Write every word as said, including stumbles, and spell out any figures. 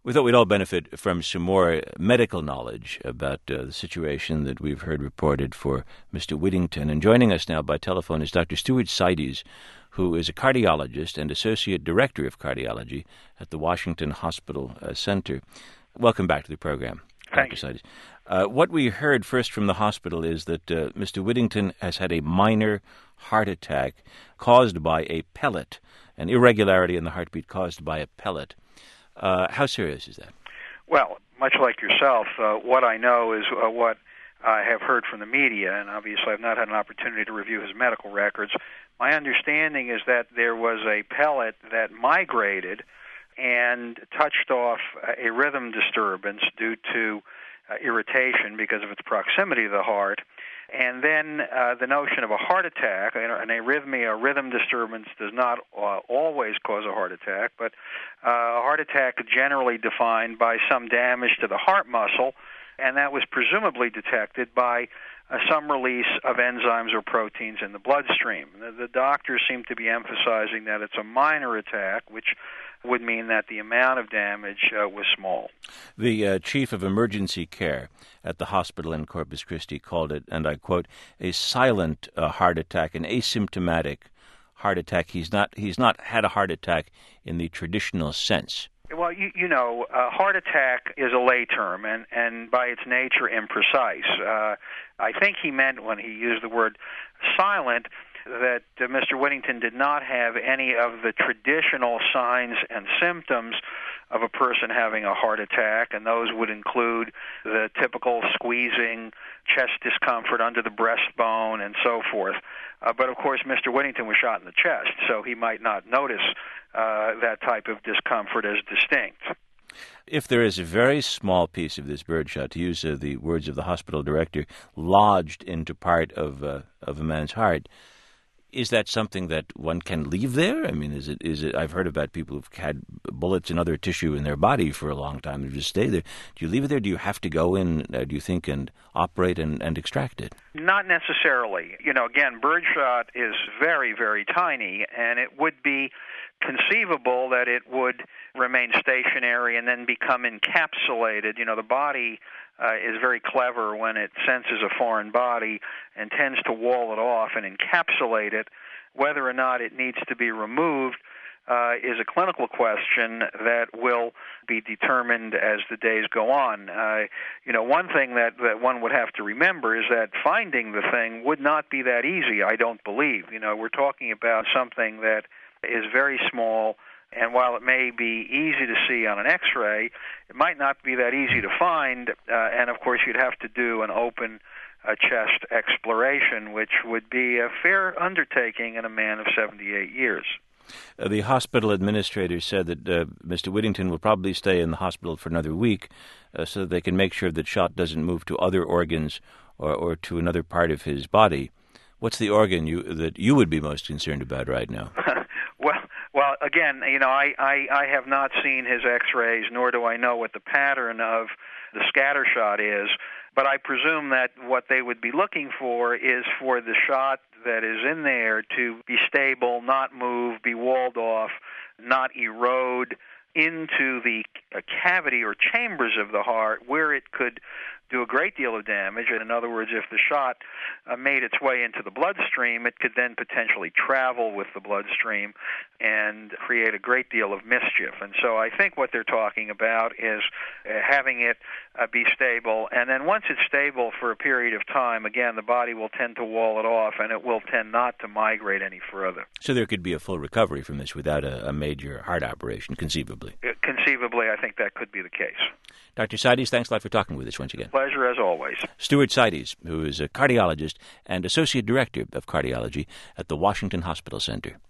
We thought we'd all benefit from some more medical knowledge about uh, the situation that we've heard reported for Mister Whittington. And joining us now by telephone is Doctor Stuart Seides, who is a cardiologist and Associate Director of Cardiology at the Washington Hospital uh, Center. Welcome back to the program, Doctor Seides. Uh, what we heard first from the hospital is that uh, Mister Whittington has had a minor heart attack caused by a pellet, an irregularity in the heartbeat caused by a pellet. Uh, how serious is that? Well, much like yourself, uh, what I know is uh, what I have heard from the media, and obviously I've not had an opportunity to review his medical records. My understanding is that there was a pellet that migrated and touched off a rhythm disturbance due to uh, irritation because of its proximity to the heart. And then uh, the notion of a heart attack, an arrhythmia, a rhythm disturbance does not uh, always cause a heart attack, but uh, a heart attack is generally defined by some damage to the heart muscle, and that was presumably detected by uh, some release of enzymes or proteins in the bloodstream. The, the doctors seem to be emphasizing that it's a minor attack, which would mean that the amount of damage uh, was small. The uh, chief of emergency care at the hospital in Corpus Christi called it, and I quote, a silent uh, heart attack, an asymptomatic heart attack. He's not he's not had a heart attack in the traditional sense. Well, you, you know, a heart attack is a lay term, and, and by its nature imprecise. Uh, I think he meant when he used the word silent that uh, Mister Whittington did not have any of the traditional signs and symptoms of a person having a heart attack, and those would include the typical squeezing, chest discomfort under the breastbone, and so forth. Uh, but, of course, Mister Whittington was shot in the chest, so he might not notice uh, that type of discomfort as distinct. If there is a very small piece of this birdshot, to use uh, the words of the hospital director, lodged into part of uh, of a man's heart, is that something that one can leave there? I mean, is it? Is it? I've heard about people who've had bullets and other tissue in their body for a long time. They just stay there. Do you leave it there? Do you have to go in, uh, do you think, and operate and, and extract it? Not necessarily. You know, again, birdshot is very, very tiny, and it would be conceivable that it would remain stationary and then become encapsulated. You know, the body uh, is very clever when it senses a foreign body and tends to wall it off and encapsulate it. Whether or not it needs to be removed uh, is a clinical question that will be determined as the days go on. Uh, you know, one thing that, that one would have to remember is that finding the thing would not be that easy, I don't believe. You know, we're talking about something that is very small, and while it may be easy to see on an X-ray, it might not be that easy to find, uh, and of course you'd have to do an open uh, chest exploration, which would be a fair undertaking in a man of seventy-eight years. Uh, the hospital administrator said that uh, Mister Whittington will probably stay in the hospital for another week uh, so that they can make sure that shot doesn't move to other organs or, or to another part of his body. What's the organ you, that you would be most concerned about right now? Well, well, again, you know, I, I, I have not seen his X-rays, nor do I know what the pattern of the scatter shot is, but I presume that what they would be looking for is for the shot that is in there to be stable, not move, be walled off, not erode into the uh, cavity or chambers of the heart where it could do a great deal of damage. And in other words, if the shot uh, made its way into the bloodstream, it could then potentially travel with the bloodstream and create a great deal of mischief. And so I think what they're talking about is uh, having it uh, be stable. And then once it's stable for a period of time, again, the body will tend to wall it off, and it will tend not to migrate any further. So there could be a full recovery from this without a, a major heart operation, conceivably? Uh, conceivably, I think that could be the case. Doctor Seides, thanks a lot for talking with us once again. Pleasure as always. Stuart Seides, who is a cardiologist and Associate Director of Cardiology at the Washington Hospital Center.